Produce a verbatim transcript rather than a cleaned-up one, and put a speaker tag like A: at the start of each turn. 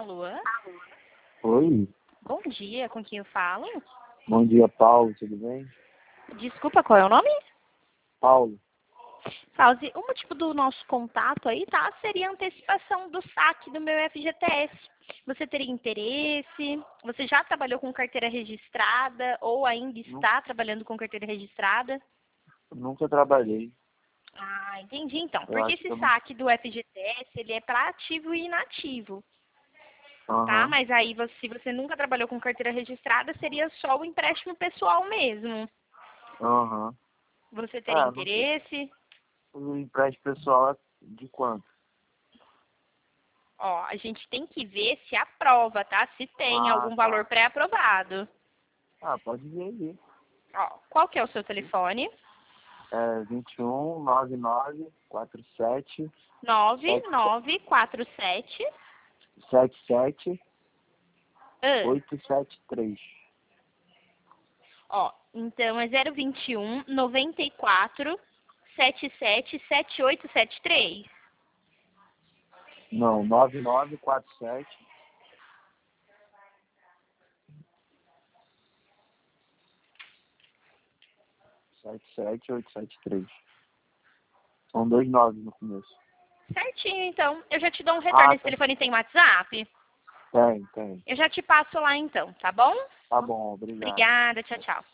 A: Alô?
B: Oi,
A: Bom dia, com quem eu falo?
B: bom dia, Paulo, tudo bem?
A: Desculpa, qual é o nome?
B: Paulo,
A: Fauzi, o motivo do nosso contato aí, tá? Seria a antecipação do saque do meu F G T S. Você teria interesse? Você já trabalhou com carteira registrada ou ainda está trabalhando com carteira registrada?
B: nunca trabalhei.
A: Ah, entendi então.
B: Eu
A: Porque
B: acho que
A: esse
B: eu não.
A: saque do F G T S, ele é para ativo e inativo, tá?
B: Aham,
A: Mas aí, você- se você nunca trabalhou com carteira registrada, seria só o empréstimo pessoal mesmo.
B: aham.
A: Você teria
B: Ah, não sei.
A: interesse?
B: O empréstimo pessoal é de quanto?
A: Ó, a gente tem que ver se aprova, tá? Se tem
B: Ah,
A: algum valor
B: tá.
A: pré-aprovado.
B: Ah, pode vir aí.
A: Ó, qual que é o seu telefone?
B: É vinte e um, nove nove, quarenta e sete,
A: nove
B: sete
A: nove quatro sete.
B: sete sete,
A: Ah,
B: oito sete três.
A: ó, então é zero vinte e um, noventa e quatro, setenta e sete, setenta e oito setenta e três.
B: Não, nove nove quatro sete, sete sete, oito sete três. São dois nove no começo.
A: Certinho, então. Eu já te dou um retorno.
B: Ah,
A: Esse
B: tá.
A: telefone tem WhatsApp?
B: Tem, tem.
A: Eu já te passo lá então, tá bom?
B: Tá bom, obrigado.
A: Obrigada, tchau, tchau.